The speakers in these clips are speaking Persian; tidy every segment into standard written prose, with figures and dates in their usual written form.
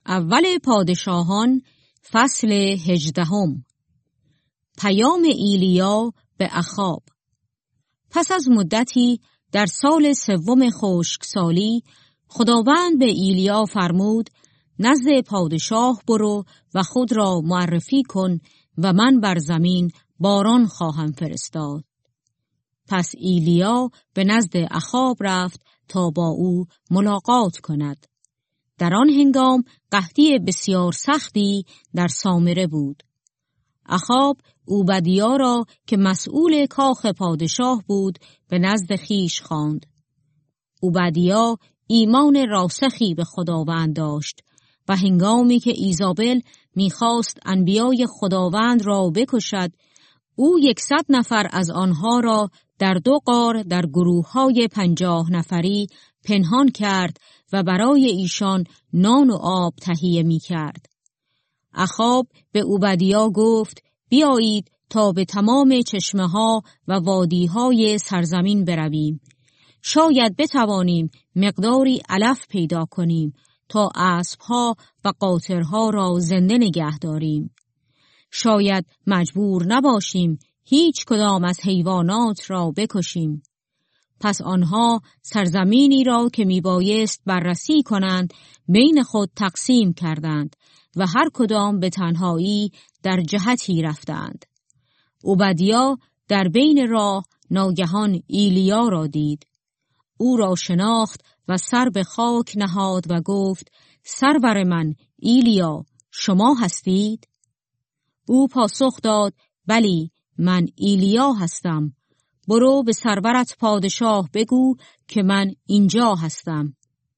اول پادشاهان فصل 18. پیام ایلیا به اخاب. پس از مدتی در سال 3 خشکسالی خداوند به ایلیا فرمود نزد پادشاه برو و خود را معرفی کن و من بر زمین باران خواهم فرستاد. پس ایلیا به نزد اخاب رفت تا با او ملاقات کند. در آن هنگام قحطی بسیار سختی در سامره بود. اخاب اوبدیا را که مسئول کاخ پادشاه بود به نزد خیش خواند. اوبدیا ایمان راسخی به خداوند داشت و هنگامی که ایزابل می‌خواست انبیای خداوند را بکشد، او 100 نفر از آنها را در 2 غار در گروه‌های 50 نفری پنهان کرد و برای ایشان نان و آب تهیه می‌کرد. اخاب به اوبدیا گفت بیایید تا به تمام چشمه‌ها و وادی‌های سرزمین برویم. شاید بتوانیم مقداری علف پیدا کنیم تا اسب‌ها و قاطرها را زنده نگه داریم. شاید مجبور نباشیم هیچ کدام از حیوانات را بکشیم. پس آنها سرزمینی را که میبایست بررسی کنند بین خود تقسیم کردند و هر کدام به تنهایی در جهتی رفتند. اوبدیا در بین راه ناگهان ایلیا را دید. او را شناخت و سر به خاک نهاد و گفت سرور من ایلیا، شما هستید؟ او پاسخ داد بلی، من ایلیا هستم. برو به سرورت پادشاه بگو که من اینجا هستم.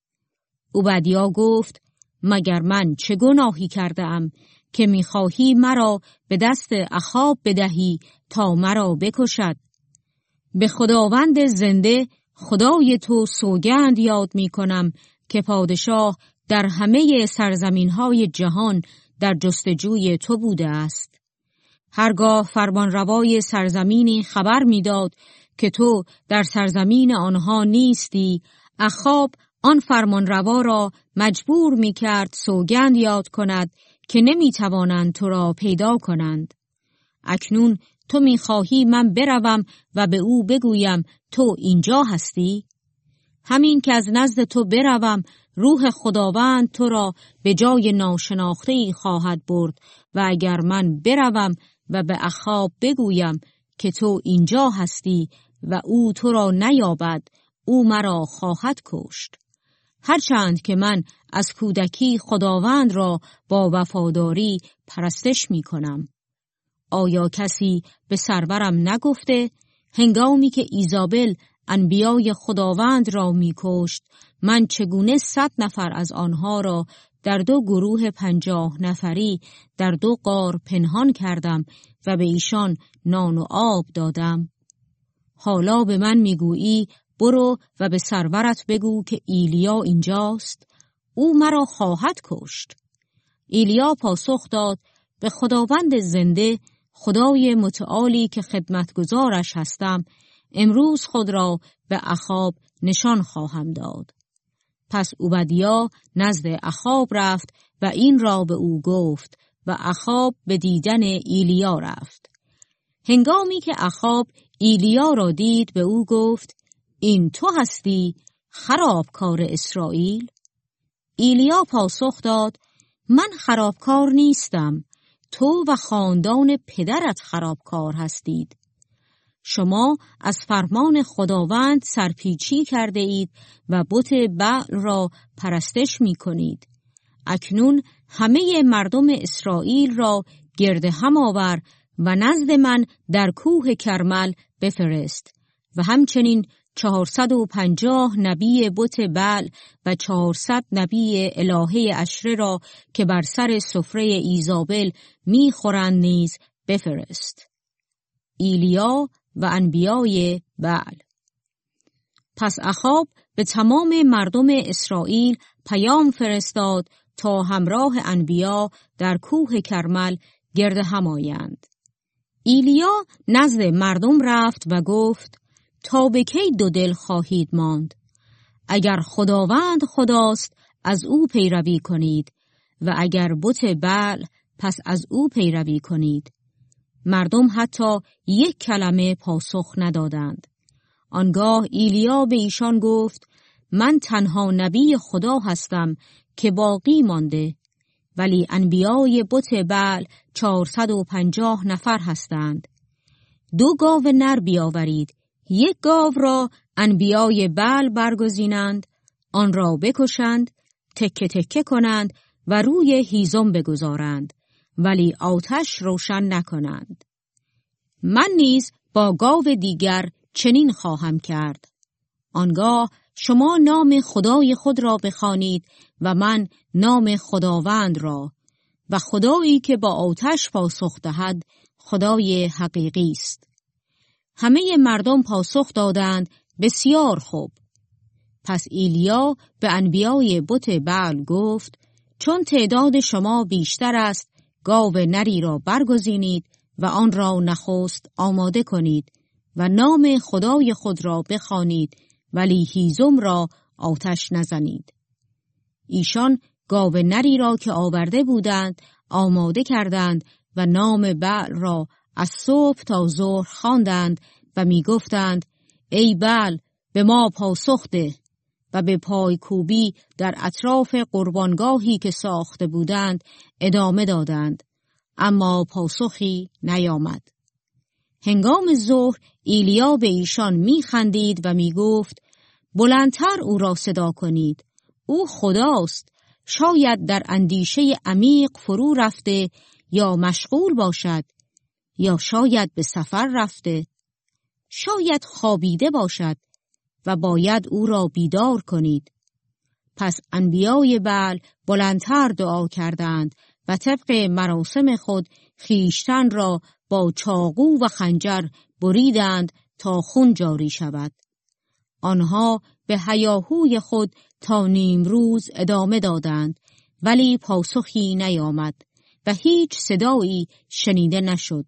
اوبدیا گفت مگر من چه گناهی کردم که میخواهی مرا به دست اخاب بدهی تا مرا بکشد؟ به خداوند زنده خدای تو سوگند یاد میکنم که پادشاه در همه سرزمینهای جهان در جستجوی تو بوده است. هرگاه فرمانروای سرزمینی خبر میداد که تو در سرزمین آنها نیستی، اخاب آن فرمانروا را مجبور میکرد سوگند یاد کند که نمیتوانند تو را پیدا کنند. اکنون تو میخواهی من بروم و به او بگویم تو اینجا هستی؟ همین که از نزد تو بروم، روح خداوند تو را به جای ناشناخته‌ای خواهد برد و اگر من بروم و به اخاب بگویم که تو اینجا هستی و او تو را نیابد، او مرا خواهد کشت. هرچند که من از کودکی خداوند را با وفاداری پرستش می کنم. آیا کسی به سرورم نگفته هنگامی که ایزابل انبیای خداوند را می کشت، من چگونه 100 نفر از آنها را در 2 گروه 50 نفری در 2 غار پنهان کردم و به ایشان نان و آب دادم؟ حالا به من میگویی برو و به سرورت بگو که ایلیا اینجاست، او مرا خواهد کشت. ایلیا پاسخ داد به خداوند زنده، خدای متعالی که خدمتگزارش هستم، امروز خود را به اخاب نشان خواهم داد. پس اوبدیا نزد اخاب رفت و این را به او گفت و اخاب به دیدن ایلیا رفت. هنگامی که اخاب ایلیا را دید به او گفت این تو هستی خرابکار اسرائیل؟ ایلیا پاسخ داد من خرابکار نیستم، تو و خاندان پدرت خرابکار هستید. شما از فرمان خداوند سرپیچی کرده اید و بت بعل را پرستش می کنید. اکنون همه مردم اسرائیل را گرد هم آور و نزد من در کوه کرمل بفرست و همچنین 450 نبی بت بعل و 400 نبی الهه عشره را که بر سر سفره ایزابل می خورند نیز بفرست. ایلیا و انبیای بعل. پس اخاب به تمام مردم اسرائیل پیام فرستاد تا همراه انبیا در کوه کرمل گرد هم آیند. ایلیا نزد مردم رفت و گفت تا به کی 2 دل خواهید ماند؟ اگر خداوند خداست از او پیروی کنید و اگر بت بعل پس از او پیروی کنید. مردم حتی یک کلمه پاسخ ندادند. آنگاه ایلیا به ایشان گفت: من تنها نبی خدا هستم که باقی مانده، ولی انبیای بت بعل 450 نفر هستند. 2 گاو نر بیاورید، 1 گاو را انبیای بعل برگزینند، آن را بکشند، تکه تکه کنند و روی هیزم بگذارند، ولی آتش روشن نکنند. من نیز با گاو دیگر چنین خواهم کرد. آنگاه شما نام خدای خود را بخوانید و من نام خداوند را، و خدایی که با آتش پاسخ دهد خدای حقیقی است. همه مردم پاسخ دادند: بسیار خوب. پس ایلیا به انبیای بت بعل گفت: چون تعداد شما بیشتر است، گاو نری را برگزینید و آن را نخست آماده کنید و نام خدای خود را بخوانید، ولی هیزم را آتش نزنید. ایشان گاو نری را که آورده بودند آماده کردند و نام بعل را از صبح تا ظهر خواندند و می گفتند: ای بعل، به ما پاسخ ده. و به پای کوبی در اطراف قربانگاهی که ساخته بودند ادامه دادند، اما پاسخی نیامد. هنگام ظهر ایلیا به ایشان می خندید و می گفت: بلندتر او را صدا کنید، او خداست. شاید در اندیشه عمیق فرو رفته یا مشغول باشد، یا شاید به سفر رفته، شاید خوابیده باشد و باید او را بیدار کنید. پس انبیای بعل بلندتر دعا کردند و طبق مراسم خود خویشتن را با چاقو و خنجر بریدند تا خون جاری شود. آنها به هیاهوی خود تا نیمروز ادامه دادند، ولی پاسخی نیامد و هیچ صدایی شنیده نشد.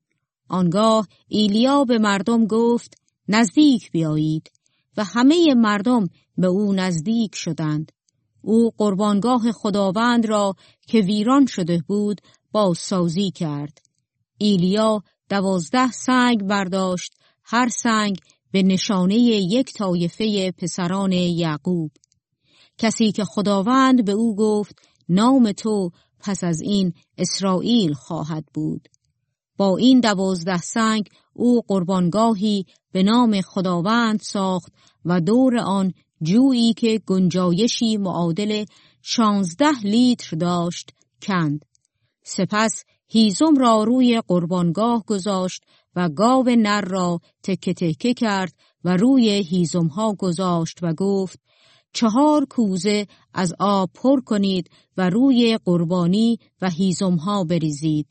آنگاه ایلیا به مردم گفت: نزدیک بیایید، و همه مردم به او نزدیک شدند. او قربانگاه خداوند را که ویران شده بود بازسازی کرد. ایلیا 12 سنگ برداشت، هر سنگ به نشانه یک طایفه پسران یعقوب. کسی که خداوند به او گفت: نام تو پس از این اسرائیل خواهد بود. با این 12 سنگ او قربانگاهی به نام خداوند ساخت و دور آن جویی که گنجایشی معادل 16 لیتر داشت کند. سپس هیزم را روی قربانگاه گذاشت و گاو نر را تکه تکه کرد و روی هیزمها گذاشت و گفت: 4 کوزه از آب پر کنید و روی قربانی و هیزمها بریزید.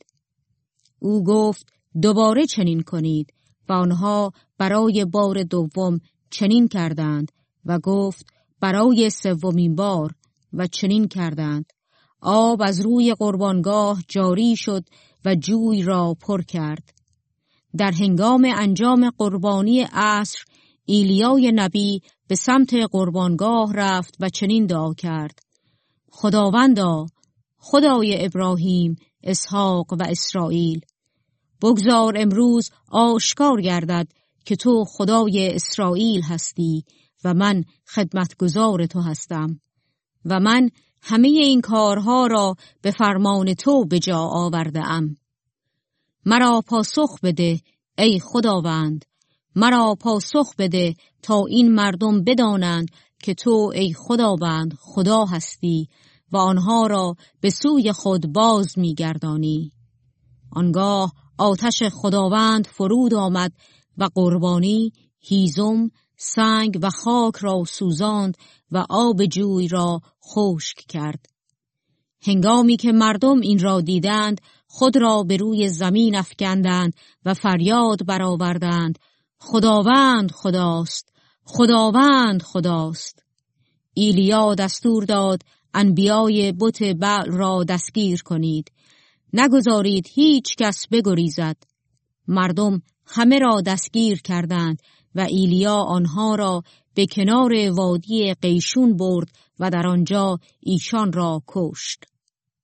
او گفت: دوباره چنین کنید، و آنها برای بار دوم چنین کردند و گفت: برای 3مین بار، و چنین کردند. آب از روی قربانگاه جاری شد و جوی را پر کرد. در هنگام انجام قربانی عصر ایلیای نبی به سمت قربانگاه رفت و چنین دعا کرد: خداوندا، خدای ابراهیم، اسحاق و اسرائیل، بگذار امروز آشکار گردد که تو خدای اسرائیل هستی و من خدمتگزار تو هستم، و من همه این کارها را به فرمان تو به جا آورده ام. مرا پاسخ بده ای خداوند، مرا پاسخ بده تا این مردم بدانند که تو ای خداوند خدا هستی و آنها را به سوی خود باز می‌گردانی. آنگاه آتش خداوند فرود آمد و قربانی، هیزم، سنگ و خاک را سوزاند و آب جوی را خشک کرد. هنگامی که مردم این را دیدند خود را به روی زمین افکندند و فریاد برآوردند: خداوند خداست، خداوند خداست. ایلیا دستور داد انبیای بت بعل را دستگیر کنید، نگذارید هیچ کس بگریزد. مردم همه را دستگیر کردند و ایلیا آنها را به کنار وادی قیشون برد و در آنجا ایشان را کشت.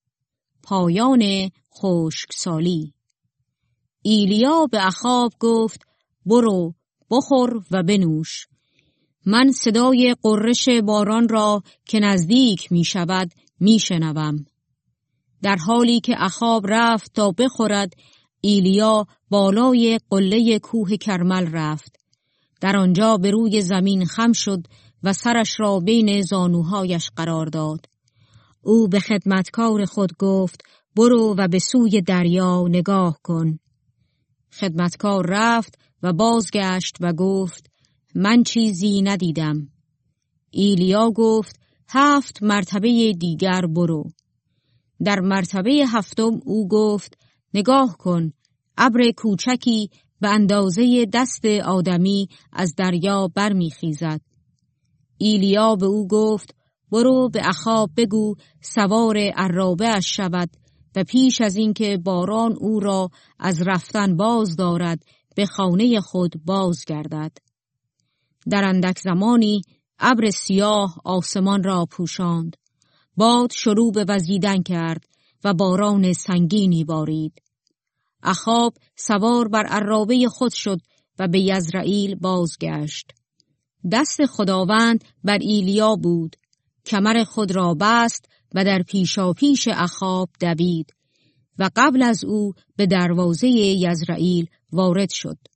پایان خشکسالی. ایلیا به اخاب گفت برو بخور و بنوش. من صدای غرش باران را که نزدیک می شود می شنوم. در حالی که اخاب رفت تا بخورد، ایلیا بالای قله کوه کرمل رفت. در آنجا به روی زمین خم شد و سرش را بین زانوهایش قرار داد. او به خدمتکار خود گفت برو و به سوی دریا نگاه کن. خدمتکار رفت و بازگشت و گفت من چیزی ندیدم. ایلیا گفت 7 مرتبه دیگر برو. در مرتبه 7 او گفت نگاه کن، ابر کوچکی به اندازه دست آدمی از دریا برمیخیزد. ایلیا به او گفت برو به اخاب بگو سوار عرابه اش شود و پیش از اینکه باران او را از رفتن باز دارد به خانه خود بازگردد. در اندک زمانی ابر سیاه آسمان را پوشاند. باد شروع به وزیدن کرد و باران سنگینی بارید. اخاب سوار بر عرابه خود شد و به یزرعیل بازگشت. دست خداوند بر ایلیا بود. کمر خود را بست و در پیشاپیش اخاب دوید و قبل از او به دروازه یزرعیل وارد شد.